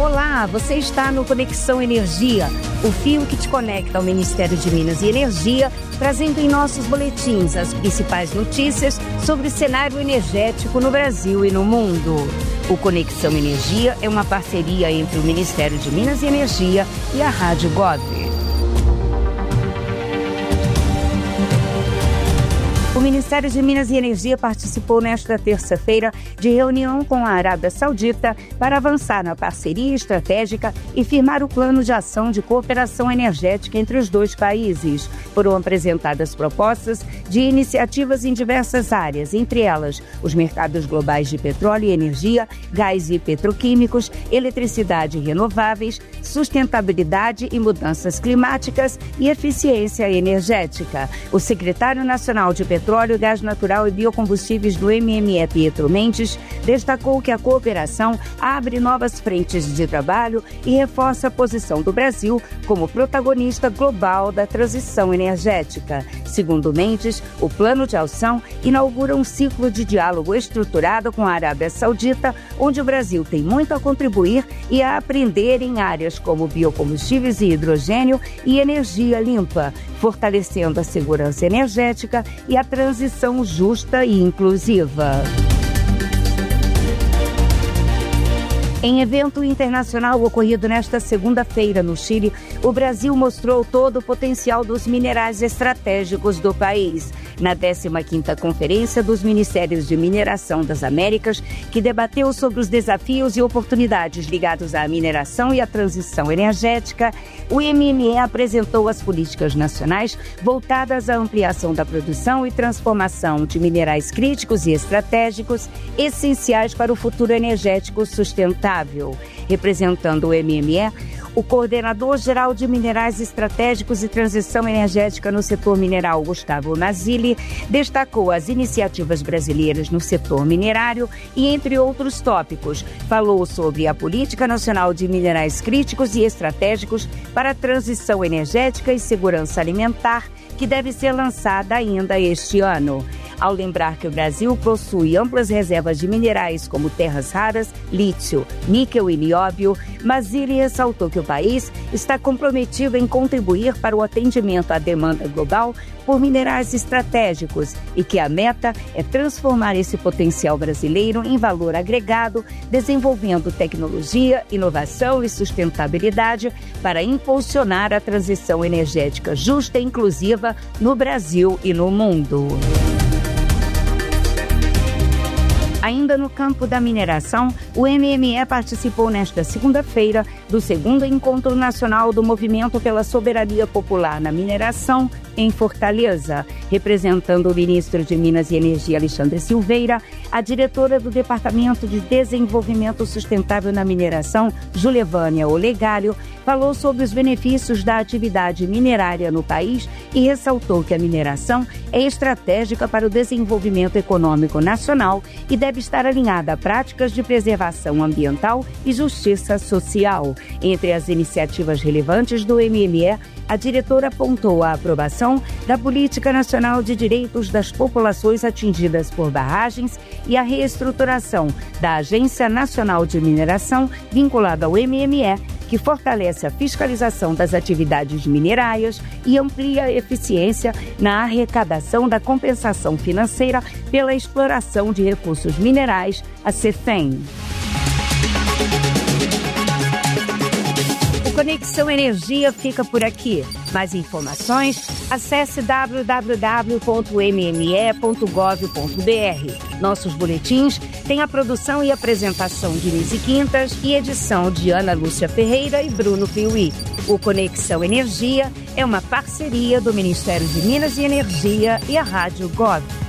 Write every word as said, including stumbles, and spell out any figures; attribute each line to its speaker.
Speaker 1: Olá, você está no Conexão Energia, o fio que te conecta ao Ministério de Minas e Energia, trazendo em nossos boletins as principais notícias sobre o cenário energético no Brasil e no mundo. O Conexão Energia é uma parceria entre o Ministério de Minas e Energia e a Rádio Gov. O Ministério de Minas e Energia participou nesta terça-feira de reunião com a Arábia Saudita para avançar na parceria estratégica e firmar o plano de ação de cooperação energética entre os dois países. Foram apresentadas propostas de iniciativas em diversas áreas, entre elas os mercados globais de petróleo e energia, gás e petroquímicos, eletricidade e renováveis, sustentabilidade e mudanças climáticas e eficiência energética. O secretário nacional de Petróleo Petróleo, Gás Natural e Biocombustíveis do M M E, Pietro Mendes, destacou que a cooperação abre novas frentes de trabalho e reforça a posição do Brasil como protagonista global da transição energética. Segundo Mendes, o plano de ação inaugura um ciclo de diálogo estruturado com a Arábia Saudita, onde o Brasil tem muito a contribuir e a aprender em áreas como biocombustíveis e hidrogênio e energia limpa, fortalecendo a segurança energética e a transição justa e inclusiva. Em evento internacional ocorrido nesta segunda-feira no Chile, o Brasil mostrou todo o potencial dos minerais estratégicos do país. Na décima quinta Conferência dos Ministérios de Mineração das Américas, que debateu sobre os desafios e oportunidades ligados à mineração e à transição energética, o M M E apresentou as políticas nacionais voltadas à ampliação da produção e transformação de minerais críticos e estratégicos essenciais para o futuro energético sustentável. Representando o M M E, o coordenador-geral de Minerais Estratégicos e Transição Energética no setor mineral, Gustavo Mazzilli, destacou as iniciativas brasileiras no setor minerário e, entre outros tópicos, falou sobre a Política Nacional de Minerais Críticos e Estratégicos para a Transição Energética e Segurança Alimentar, que deve ser lançada ainda este ano. Ao lembrar que o Brasil possui amplas reservas de minerais como terras raras, lítio, níquel e nióbio, Mazzilli ressaltou que o país está comprometido em contribuir para o atendimento à demanda global por minerais estratégicos e que a meta é transformar esse potencial brasileiro em valor agregado, desenvolvendo tecnologia, inovação e sustentabilidade para impulsionar a transição energética justa e inclusiva no Brasil e no mundo. Ainda no campo da mineração, o M M E participou nesta segunda-feira do segundo Encontro Nacional do Movimento pela Soberania Popular na Mineração, em Fortaleza. Representando o ministro de Minas e Energia, Alexandre Silveira, a diretora do Departamento de Desenvolvimento Sustentável na Mineração, Julevânia Olegário, falou sobre os benefícios da atividade minerária no país e ressaltou que a mineração é estratégica para o desenvolvimento econômico nacional e deve estar alinhada a práticas de preservação ambiental e justiça social. Entre as iniciativas relevantes do M M E, a diretora apontou a aprovação da Política Nacional de Direitos das Populações Atingidas por Barragens e a reestruturação da Agência Nacional de Mineração, vinculada ao M M E, que fortalece a fiscalização das atividades minerárias e amplia a eficiência na arrecadação da compensação financeira pela exploração de recursos minerais, a CEFEM. O Conexão Energia fica por aqui. Mais informações, acesse w w w ponto m m e ponto gov ponto b r. Nossos boletins têm a produção e apresentação de Nise Quintas e edição de Ana Lúcia Ferreira e Bruno Piuí. O Conexão Energia é uma parceria do Ministério de Minas e Energia e a Rádio Gov.